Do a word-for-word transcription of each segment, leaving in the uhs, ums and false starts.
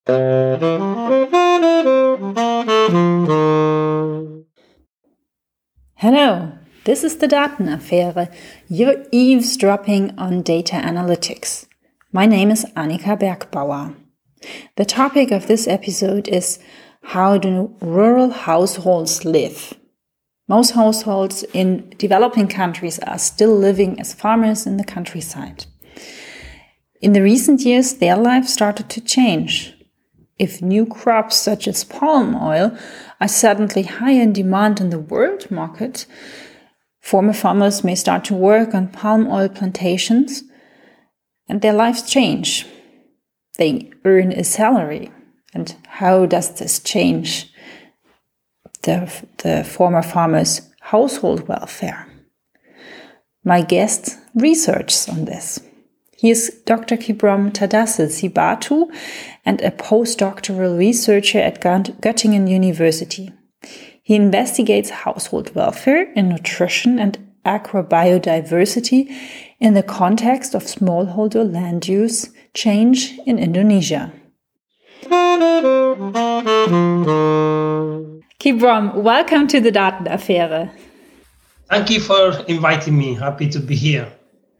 Hello, this is the Datenaffäre. You're eavesdropping on data analytics. My name is Annika Bergbauer. The topic of this episode is how do rural households live? Most households in developing countries are still living as farmers in the countryside. In the recent years, their life started to change. If new crops such as palm oil are suddenly high in demand in the world market, former farmers may start to work on palm oil plantations and their lives change. They earn a salary. And how does this change the, the former farmers' household welfare? My guest researches on this. He is Doctor Kibrom Tadesse Sibatu and a postdoctoral researcher at Göttingen University. He investigates household welfare in nutrition and agrobiodiversity in the context of smallholder land use change in Indonesia. Kibrom, welcome to the Datenaffäre. Thank you for inviting me. Happy to be here.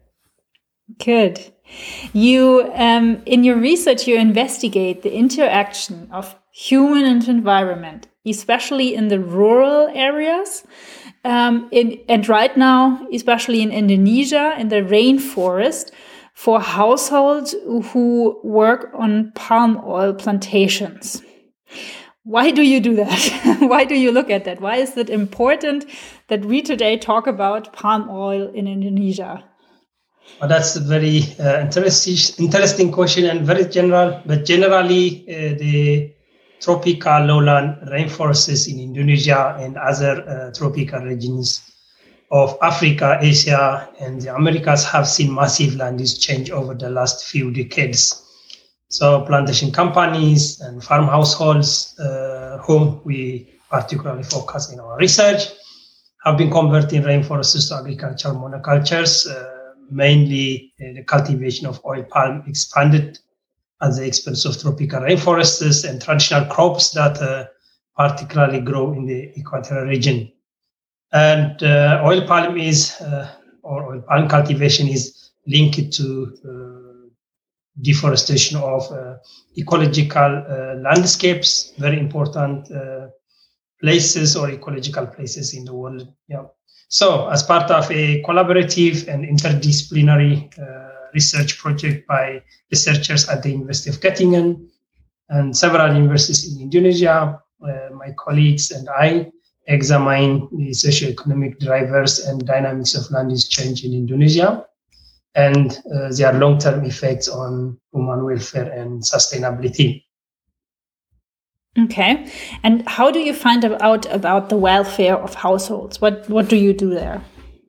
Good. You, um, in your research, you investigate the interaction of human and environment, especially in the rural areas, um, in, and right now, especially in Indonesia, in the rainforest, for households who work on palm oil plantations. Why do you do that? Why do you look at that? Why is it important that we today talk about palm oil in Indonesia? Well, that's a very uh, interesting, interesting question and very general. But generally, uh, the tropical lowland rainforests in Indonesia and other uh, tropical regions of Africa, Asia, and the Americas have seen massive land use change over the last few decades. So plantation companies and farm households, uh, whom we particularly focus in our research, have been converting rainforests to agricultural monocultures. Uh, Mainly, uh, the cultivation of oil palm expanded at the expense of tropical rainforests and traditional crops that uh, particularly grow in the equatorial region. And uh, oil palm is, uh, or oil palm cultivation is linked to uh, deforestation of uh, ecological uh, landscapes, very important uh, places or ecological places in the world. Yeah. So, as part of a collaborative and interdisciplinary uh, research project by researchers at the University of Göttingen and several universities in Indonesia, uh, my colleagues and I examine the socioeconomic drivers and dynamics of land use change in Indonesia and uh, their long-term effects on human welfare and sustainability. Okay. And how do you find out about the welfare of households? What what do you do there?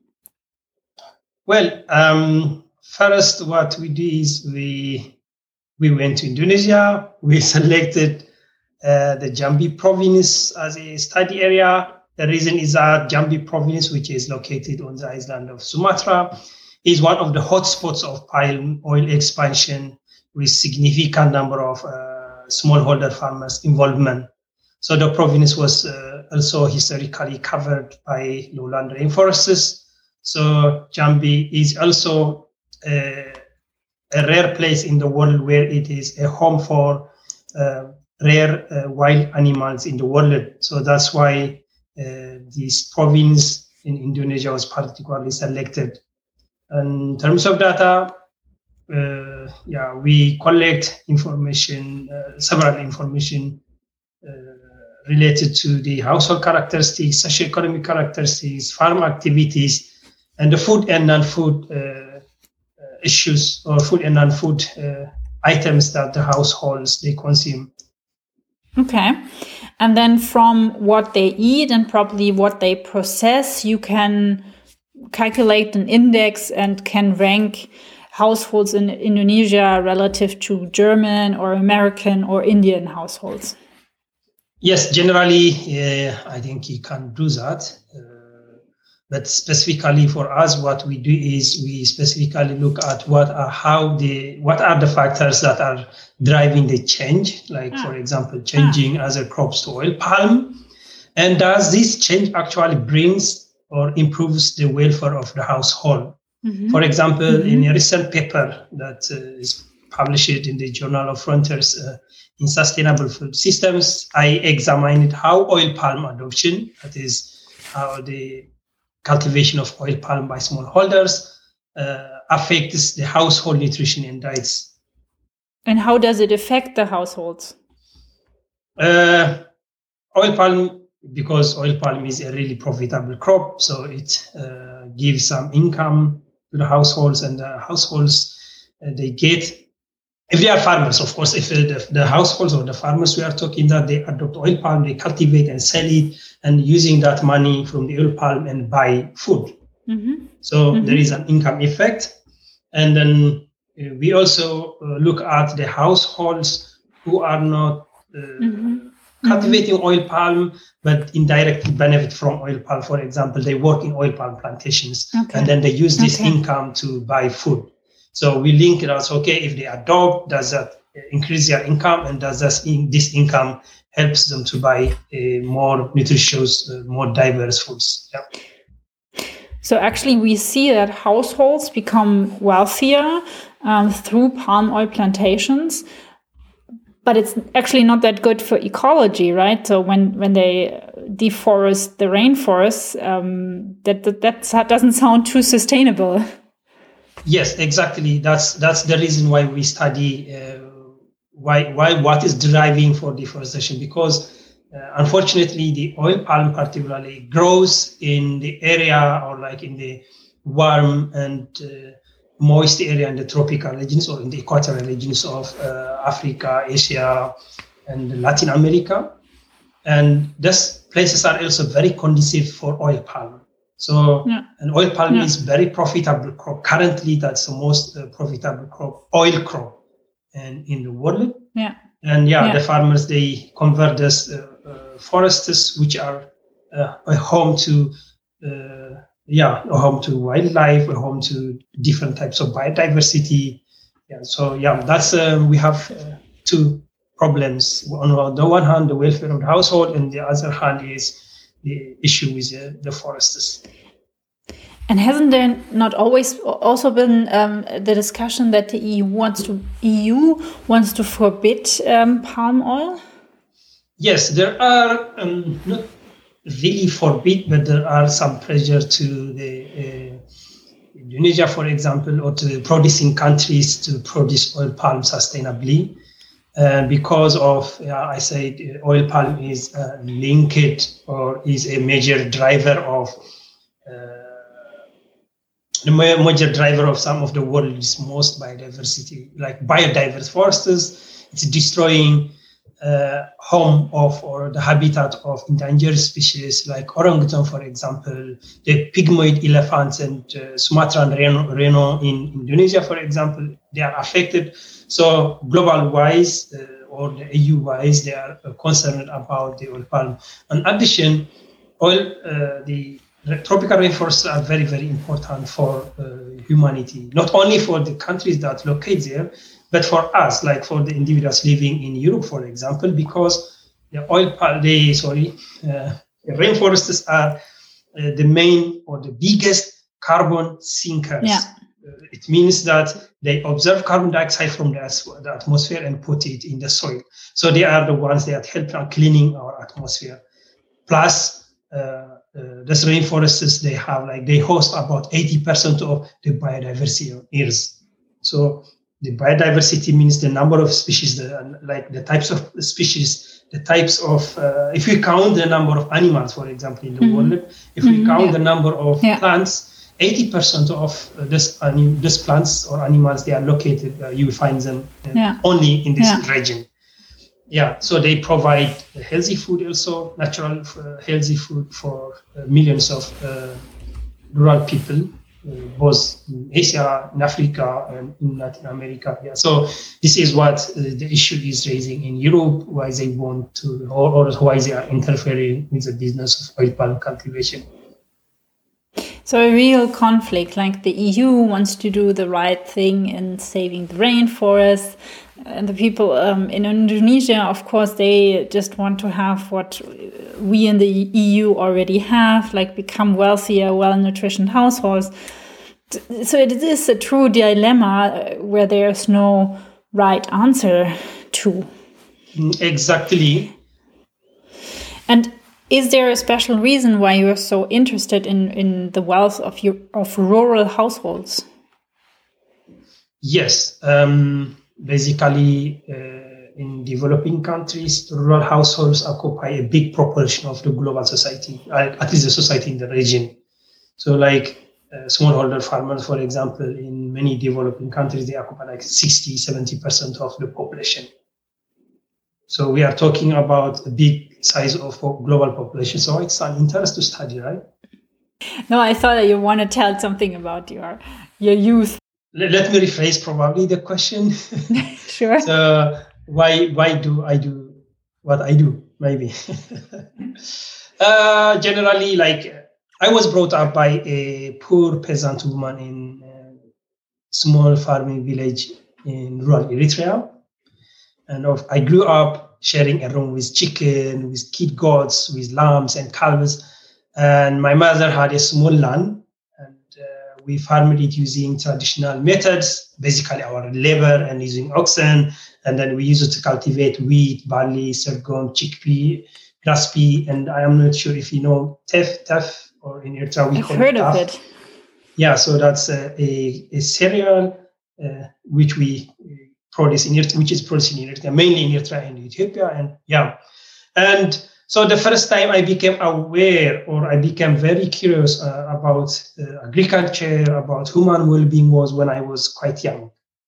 Well, um, first, what we do is we we went to Indonesia. We selected uh, the Jambi province as a study area. The reason is that Jambi province, which is located on the island of Sumatra, is one of the hotspots of palm oil expansion with significant number of uh, smallholder farmers' involvement. So the province was uh, also historically covered by lowland rainforests. So Jambi is also a, a rare place in the world where it is a home for uh, rare uh, wild animals in the world. So that's why uh, this province in Indonesia was particularly selected. And in terms of data, Uh, yeah, we collect information, uh, several information uh, related to the household characteristics, socioeconomic characteristics, farm activities, and the food and non-food uh, uh, issues or food and non-food uh, items that the households they consume. Okay. And then from what they eat and probably what they process, you can calculate an index and can rank households in Indonesia relative to German or American or Indian households? Yes, generally, uh, I think you can do that. Uh, but specifically for us, what we do is we specifically look at what are how the what are the factors that are driving the change, like ah. for example, changing ah. other crops to oil palm, and does this change actually brings or improves the welfare of the household? Mm-hmm. For example, mm-hmm. in a recent paper that uh, is published in the Journal of Frontiers uh, in Sustainable Food Systems, I examined how oil palm adoption, that is how the cultivation of oil palm by smallholders, uh, affects the household nutrition and diets. And how does it affect the households? Uh, oil palm, because oil palm is a really profitable crop, so it uh, gives some income to the households, and the households, uh, they get, if they are farmers, of course, if the, the households or the farmers we are talking that they adopt oil palm, they cultivate and sell it, and using that money from the oil palm and buy food. Mm-hmm. So mm-hmm. there is an income effect. And then uh, we also uh, look at the households who are not uh, mm-hmm. cultivating mm-hmm. oil palm, but indirectly benefit from oil palm. For example, they work in oil palm plantations, okay. and then they use this okay. income to buy food. So we link it as, okay, if they adopt, does that increase their income, and does that in, this income helps them to buy uh, more nutritious, uh, more diverse foods. Yeah. So actually we see that households become wealthier um, through palm oil plantations, but it's actually not that good for ecology, right? So when, when they deforest the rainforests, um, that, that, that doesn't sound too sustainable. Yes, exactly. That's that's the reason why we study uh, why why what is driving for deforestation. Because uh, unfortunately, the oil palm particularly grows in the area or like in the warm and uh, moist area in the tropical regions or in the equatorial regions of uh, Africa, Asia, and Latin America, and these places are also very conducive for oil palm. So yeah. an oil palm yeah. is very profitable crop. Currently, that's the most uh, profitable crop, oil crop, and in the world. Yeah. And yeah, yeah. the farmers, they convert this uh, uh, forests, which are uh, a home to, uh, yeah, a home to wildlife, a home to different types of biodiversity. Yeah. So yeah, that's uh, we have uh, two problems. On the one hand, the welfare of the household, and the other hand is the issue with uh, the forests. And hasn't there not always also been um, the discussion that the E U wants to E U wants to forbid um, palm oil? Yes, there are um, not really forbid, but there are some pressure to the uh, Indonesia, for example, or to the producing countries to produce oil palm sustainably. Uh, because of, uh, I said, uh, oil palm is uh, linked or is a major driver of uh, the major driver of some of the world's most biodiversity, like biodiverse forests. It's destroying uh, home of or the habitat of endangered species like orangutan, for example, the pygmoid elephants and uh, Sumatran rhino, rhino in Indonesia, for example, they are affected. So global-wise uh, or the E U-wise, they are uh, concerned about the oil palm. In addition, oil, uh, the tropical rainforests are very, very important for uh, humanity, not only for the countries that locate there, but for us, like for the individuals living in Europe, for example, because the oil palm, they, sorry, uh, the rainforests are uh, the main or the biggest carbon sinkers. Yeah. It means that they observe carbon dioxide from the atmosphere and put it in the soil. So they are the ones that help in cleaning our atmosphere. Plus, uh, uh, these rainforests, they have like, they host about eighty percent of the biodiversity on Earth. So the biodiversity means the number of species, the, like the types of species, the types of, uh, if we count the number of animals, for example, in the mm-hmm. world, if we mm-hmm, count yeah. the number of yeah. plants, eighty percent of uh, this, uh, this plants or animals, they are located, uh, you find them uh, yeah. only in this yeah. region. Yeah, so they provide healthy food also, natural uh, healthy food for uh, millions of uh, rural people, uh, both in Asia, in Africa, and in Latin America. Yeah, so this is what uh, the issue is raising in Europe, why they want to, or, or why they are interfering with the business of oil palm cultivation. So a real conflict, like the E U wants to do the right thing in saving the rainforest, and the people um, in Indonesia, of course, they just want to have what we in the E U already have, like become wealthier, well-nutritioned households. So it is a true dilemma where there's no right answer to. Exactly. And is there a special reason why you're so interested in, in the wealth of your of rural households? Yes. Um, basically, uh, in developing countries, rural households occupy a big proportion of the global society, at least the society in the region. So like uh, smallholder farmers, for example, in many developing countries, they occupy like sixty, seventy percent of the population. So we are talking about a big size of global population. So it's an interest to study, right? No, I thought that you want to tell something about your your youth. Let, let me rephrase probably the question. Sure. So why why do I do what I do? Maybe. uh, generally, like I was brought up by a poor peasant woman in a small farming village in rural Eritrea. And of, I grew up sharing a room with chicken, with kid goats, with lambs and calves. And my mother had a small land, and uh, we farmed it using traditional methods, basically our labor and using oxen. And then we used it to cultivate wheat, barley, sorghum, chickpea, grass pea. And I am not sure if you know teff, teff, or in Eritrea we I've call heard it of teff. it. Yeah, so that's a, a, a cereal uh, which we produce in Eritrea, which is produced in Eritrea, mainly in Eritrea and Ethiopia, and yeah, and so the first time I became aware, or I became very curious uh, about uh, agriculture, about human well-being, was when I was quite young.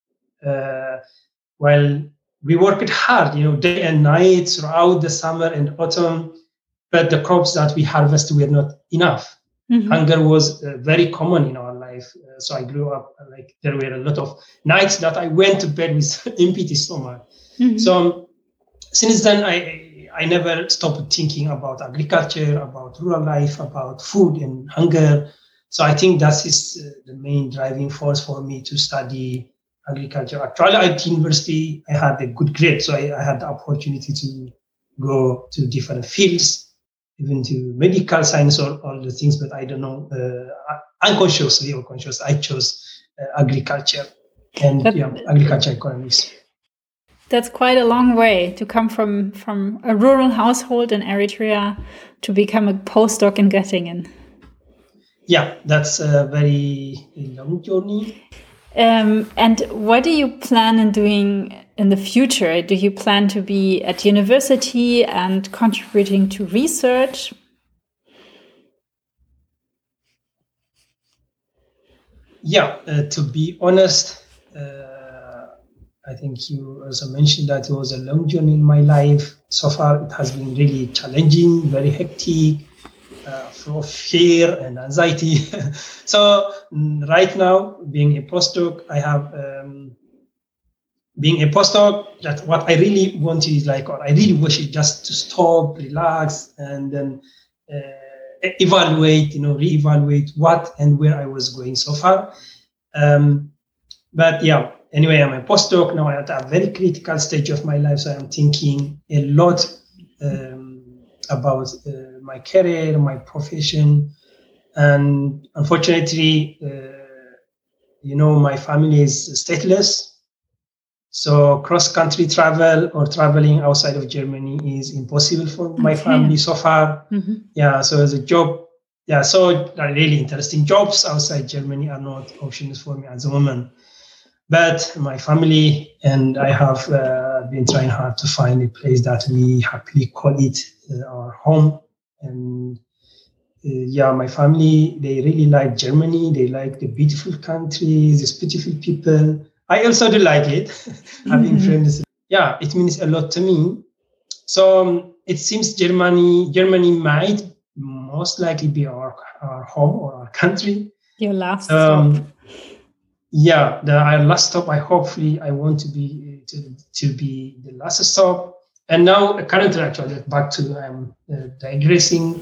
Uh, well, we worked hard, you know, day and night throughout the summer and autumn, but the crops that we harvest were not enough. Mm-hmm. Hunger was uh, very common in our life. Uh, so I grew up uh, like there were a lot of nights that I went to bed with empty stomach. Mm-hmm. So um, since then, I I never stopped thinking about agriculture, about rural life, about food and hunger. So I think that is uh, the main driving force for me to study agriculture. Actually, at university, I had a good grade, so I, I had the opportunity to go to different fields, even to medical science or all the things, but I don't know, uh, unconsciously or conscious, I chose uh, agriculture and that, yeah, agriculture economics. That's quite a long way to come from, from a rural household in Eritrea to become a postdoc in Göttingen. Yeah, that's a very long journey. Um, and what do you plan on doing in the future? Do you plan to be at university and contributing to research? Yeah, uh, to be honest, uh, I think you also mentioned that it was a long journey in my life. So far, it has been really challenging, very hectic, uh, full of fear and anxiety. So right now, being a postdoc, I have um, being a postdoc. That what I really want is like, or I really wish it just to stop, relax, and then uh, evaluate, you know, reevaluate what and where I was going so far. Um, but yeah, anyway, I'm a postdoc now at a very critical stage of my life, so I'm thinking a lot um, about uh, my career, my profession, and unfortunately, uh, you know, my family is stateless. So cross-country travel or traveling outside of Germany is impossible for my okay. family so far. Mm-hmm. Yeah, so as a job, yeah, so really interesting jobs outside Germany are not options for me at the moment. But my family and I have uh, been trying hard to find a place that we happily call it uh, our home. And uh, yeah, my family, they really like Germany. They like the beautiful country, these beautiful people. I also do like it, having mm-hmm. friends. Yeah, it means a lot to me. So um, it seems Germany, Germany might most likely be our, our home or our country. Your last um, stop. Yeah, the our last stop. I hopefully I want to be to, to be the last stop. And now currently, actually, back to um, uh, digressing.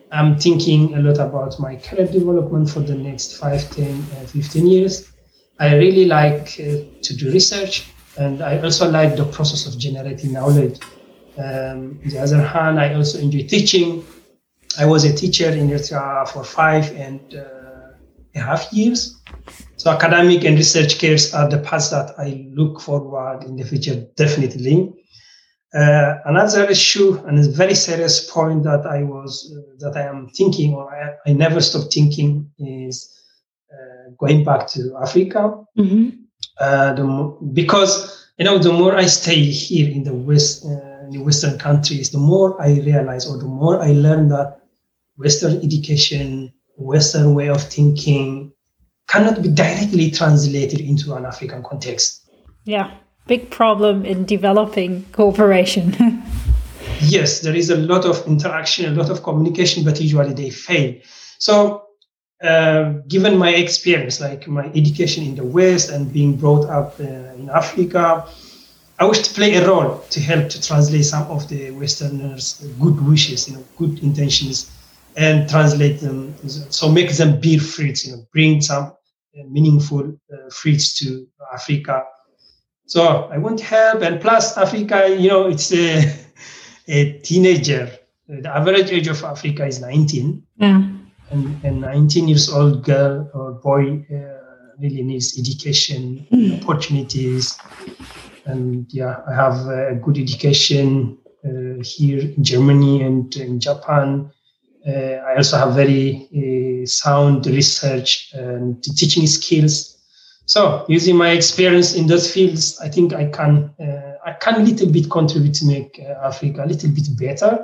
I'm thinking a lot about my career development for the next five, ten, uh, fifteen years. I really like uh, to do research, and I also like the process of generating knowledge. Um, on the other hand, I also enjoy teaching. I was a teacher in Eritrea for five and uh, a half years. So academic and research careers are the paths that I look forward in the future, definitely. Uh, another issue and a very serious point that I was uh, that I am thinking, or I, I never stop thinking, is uh, going back to Africa. Mm-hmm. Uh, the mo- because you know, the more I stay here in the West, uh, in the Western countries, the more I realize, or the more I learn that Western education, Western way of thinking, cannot be directly translated into an African context. Yeah. Big problem in developing cooperation. Yes, there is a lot of interaction, a lot of communication, but usually they fail. So, uh, given my experience, like my education in the West and being brought up uh, in Africa, I wish to play a role to help to translate some of the Westerners' good wishes, you know, good intentions, and translate them. So make them bear fruits, you know, bring some uh, meaningful uh, fruits to Africa. So I want to help, and plus Africa, you know, it's a, a teenager. The average age of Africa is nineteen. Yeah. And a nineteen years old girl or boy uh, really needs education, mm. opportunities. And yeah, I have a good education uh, here in Germany and in Japan. Uh, I also have very uh, sound research and teaching skills. So, using my experience in those fields, I think I can uh, I can a little bit contribute to make uh, Africa a little bit better.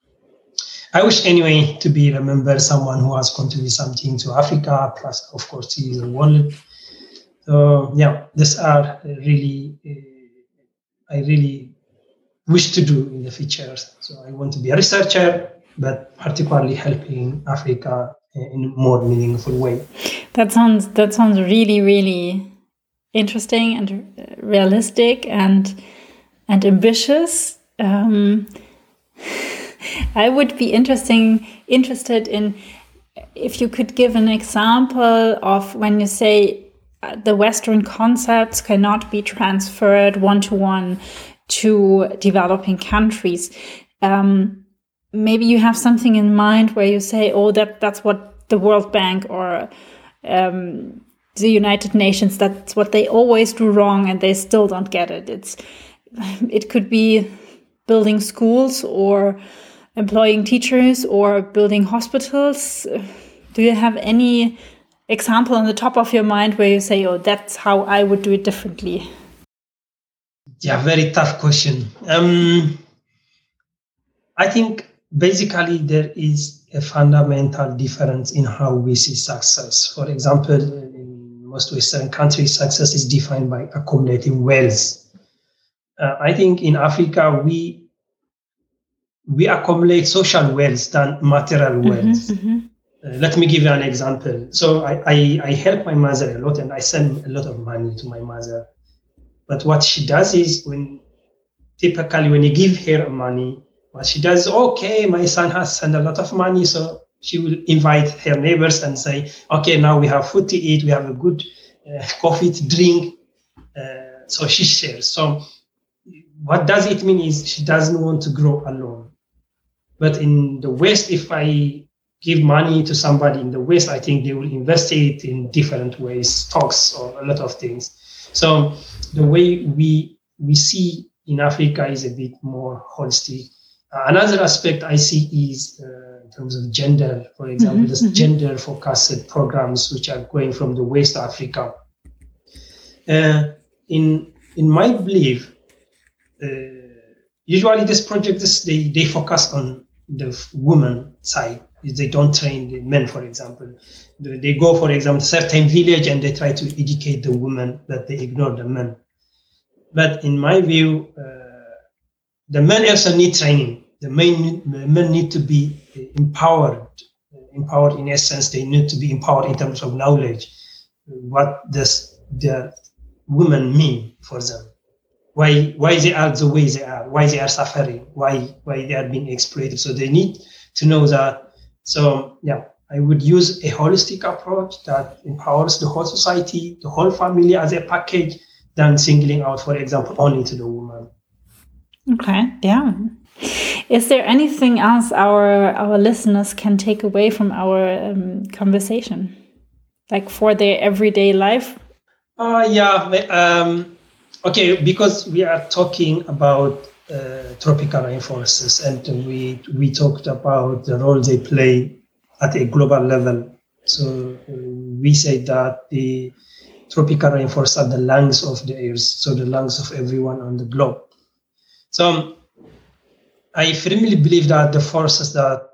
I wish anyway to be remembered someone who has contributed something to Africa, plus of course to the world. So yeah, these are really uh, I really wish to do in the future. So I want to be a researcher, but particularly helping Africa in a more meaningful way. That sounds that sounds really, really interesting and realistic and and ambitious. Um, I would be interesting interested in if you could give an example of when you say the Western concepts cannot be transferred one to one to developing countries. Um, maybe you have something in mind where you say, "Oh, that that's what the World Bank or Um, the United Nations, that's what they always do wrong and they still don't get it." It's it could be building schools or employing teachers or building hospitals. Do you have any example on the top of your mind where you say, "Oh, that's how I would do it differently"? Yeah, very tough question. Um, I think basically there is a fundamental difference in how we see success. For example, in most Western countries, success is defined by accumulating wealth. Uh, I think in Africa, we we accumulate social wealth than material wealth. Mm-hmm, mm-hmm. Uh, let me give you an example. So I, I, I help my mother a lot and I send a lot of money to my mother. But what she does is when typically when you give her money, what she does is, okay, my son has sent a lot of money, so she will invite her neighbors and say, okay, now we have food to eat, we have a good uh, coffee to drink. Uh, so she shares. So what does it mean is she doesn't want to grow alone. But in the West, if I give money to somebody in the West, I think they will invest it in different ways, stocks or a lot of things. So the way we we see in Africa is a bit more holistic. Uh, another aspect I see is uh, in terms of gender, for example, mm-hmm, this mm-hmm. gender-focused programs which are going from the West Africa. Uh, in in my belief, uh, usually these projects they they focus on the woman side. They don't train the men, for example. They go, for example, certain village and they try to educate the women, but they ignore the men. But in my view, uh, the men also need training. The men, the men need to be empowered. Empowered in essence, they need to be empowered in terms of knowledge. What does the women mean for them? Why why they are the way they are? Why they are suffering? Why why they are being exploited? So they need to know that So yeah, I would use a holistic approach that empowers the whole society, the whole family as a package, than singling out, for example, only to the woman. Okay, yeah. Is there anything else our our listeners can take away from our um, conversation, like for their everyday life? Uh, yeah, um, okay, because we are talking about uh, tropical rainforests, and we we talked about the role they play at a global level. So uh, we say that the tropical rainforests are the lungs of the earth, so the lungs of everyone on the globe. So um, I firmly believe that the forests that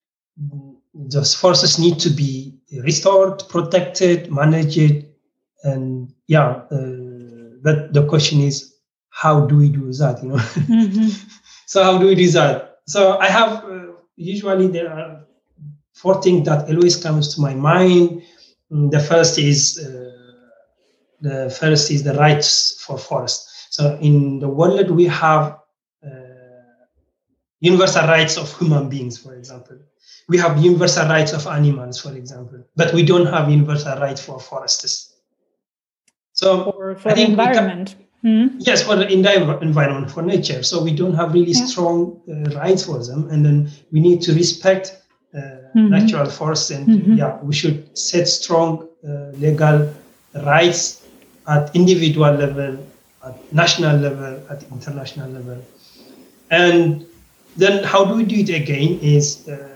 those forests need to be restored, protected, managed, and yeah. Uh, but the question is, how do we do that? You know. Mm-hmm. So how do we do that? So I have uh, usually there are four things that always comes to my mind. The first is uh, the first is the rights for forest. So in the world we have uh, universal rights of human beings, for example. We have universal rights of animals, for example, but we don't have universal rights for forests. So or for I the environment. Can, hmm? Yes, for the environment, for nature. So we don't have really yeah. strong uh, rights for them, and then we need to respect uh, mm-hmm. natural forests, and mm-hmm. yeah, we should set strong uh, legal rights at individual level, at national level, at international level. And then how do we do it again is uh,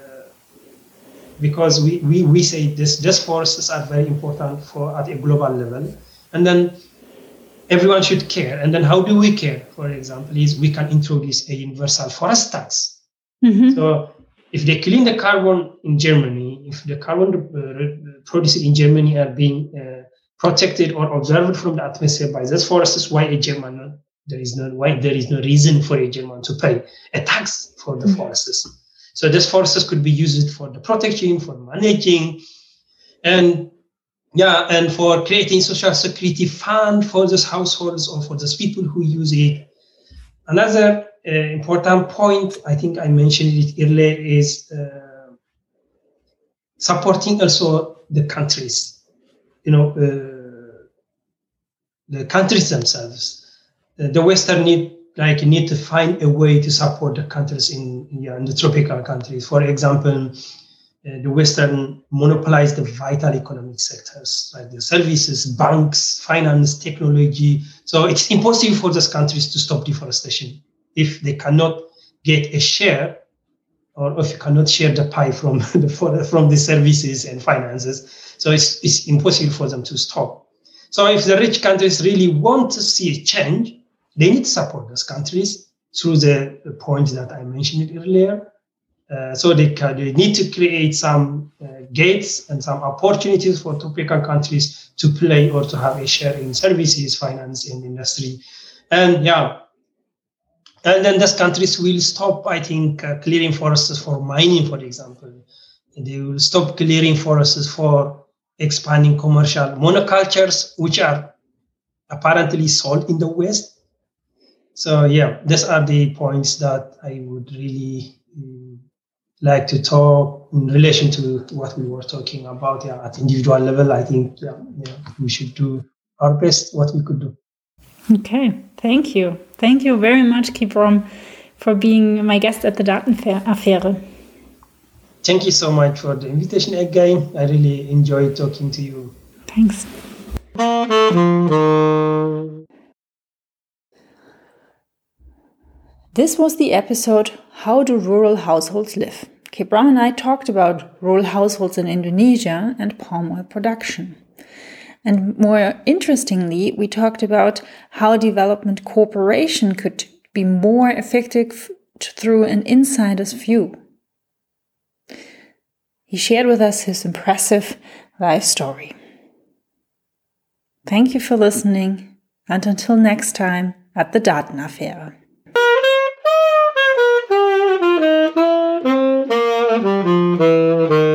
because we, we, we say this, these forests are very important for at a global level. And then everyone should care. And then how do we care? For example, is we can introduce a universal forest tax. Mm-hmm. So if they clean the carbon in Germany, if the carbon uh, produced in Germany are being uh, protected or observed from the atmosphere by those forests, why a German, there is no why there is no reason for a German to pay a tax for the mm-hmm. forests. So these forests could be used for the protection, for managing, and yeah, and for creating social security fund for those households or for those people who use it. Another uh, important point, I think I mentioned it earlier, is uh, supporting also the countries. You know, uh, the countries themselves. Uh, the Western need like need to find a way to support the countries in, yeah, in the tropical countries. For example, uh, the Western monopolize the vital economic sectors, like the services, banks, finance, technology. So it's impossible for those countries to stop deforestation if they cannot get a share, or if you cannot share the pie from the from the services and finances. So it's it's impossible for them to stop. So if the rich countries really want to see a change, they need to support those countries through the, the points that I mentioned earlier. Uh, so they, can, they need to create some uh, gates and some opportunities for tropical countries to play or to have a share in services, finance, and industry. And yeah, and then those countries will stop, I think, uh, clearing forests for mining, for example. They will stop clearing forests for expanding commercial monocultures, which are apparently sold in the West. So yeah, these are the points that I would really um, like to talk in relation to what we were talking about. Yeah, at individual level, I think yeah, yeah, we should do our best what we could do. Okay, thank you. Thank you very much, Kiprom, for being my guest at the Datenaffäre. Thank you so much for the invitation again. I really enjoyed talking to you. Thanks. This was the episode, How Do Rural Households Live? Kiprom and I talked about rural households in Indonesia and palm oil production. And more interestingly, we talked about how development cooperation could be more effective through an insider's view. He shared with us his impressive life story. Thank you for listening, and until next time at the Datenaffäre. Thank you.